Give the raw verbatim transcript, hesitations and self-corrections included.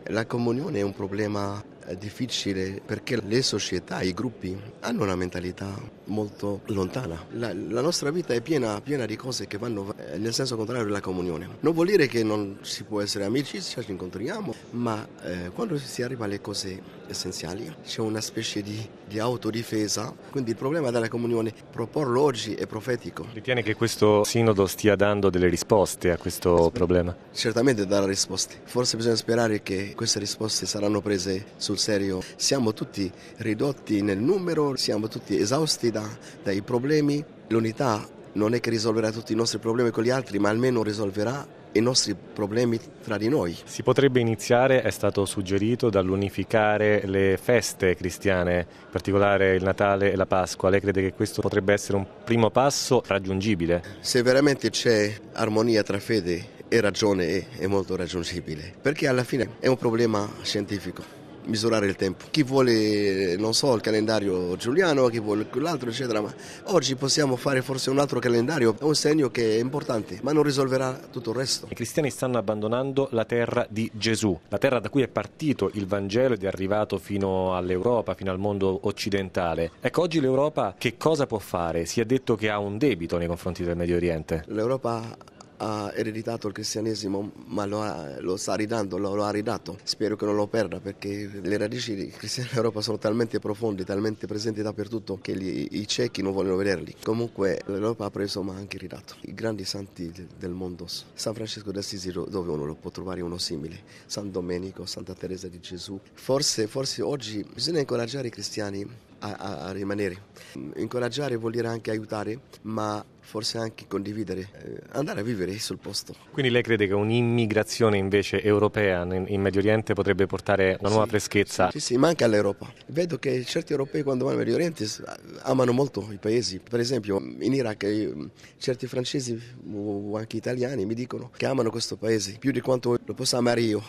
La comunione è un problema difficile perché le società, i gruppi hanno una mentalità molto lontana. La, la nostra vita è piena, piena di cose che vanno nel senso contrario della comunione. Non vuol dire che non si può essere amici, ci incontriamo, ma eh, quando si arriva alle cose essenziali c'è una specie di, di autodifesa. Quindi il problema della comunione, proporlo oggi è profetico. Ritiene che questo sinodo stia dando delle risposte a questo problema? Certamente darà risposte. Forse bisogna sperare che queste risposte saranno prese sul serio. Siamo tutti ridotti nel numero, siamo tutti esausti da, dai problemi. L'unità non è che risolverà tutti i nostri problemi con gli altri, ma almeno risolverà i nostri problemi tra di noi. Si potrebbe iniziare, è stato suggerito, dall'unificare le feste cristiane, in particolare il Natale e la Pasqua. Lei crede che questo potrebbe essere un primo passo raggiungibile? Se veramente c'è armonia tra fede e ragione è, è molto raggiungibile, perché alla fine è un problema scientifico. Misurare il tempo. Chi vuole, non so, il calendario giuliano, chi vuole quell'altro, eccetera, ma oggi possiamo fare forse un altro calendario, è un segno che è importante, ma non risolverà tutto il resto. I cristiani stanno abbandonando la terra di Gesù, la terra da cui è partito il Vangelo ed è arrivato fino all'Europa, fino al mondo occidentale. Ecco, oggi l'Europa che cosa può fare? Si è detto che ha un debito nei confronti del Medio Oriente. L'Europa ha ereditato il cristianesimo, ma lo, ha, lo sta ridando, lo, lo ha ridato. Spero che non lo perda, perché le radici cristiane dell'Europa sono talmente profonde, talmente presenti dappertutto, che gli, i ciechi non vogliono vederli. Comunque l'Europa ha preso ma anche ridato. I grandi santi de, del mondo, San Francesco d'Assisi, dove uno lo può trovare uno simile, San Domenico, Santa Teresa di Gesù. Forse, forse oggi bisogna incoraggiare i cristiani a, a, a rimanere. Incoraggiare vuol dire anche aiutare, ma forse anche condividere, eh, andare a vivere sul posto. Quindi lei crede che un'immigrazione invece europea in, in Medio Oriente potrebbe portare una nuova sì, freschezza? Sì, sì, manca all'Europa. Vedo che certi europei quando vanno al Medio Oriente amano molto i paesi. Per esempio in Iraq certi francesi o anche italiani mi dicono che amano questo paese più di quanto lo possa amare io.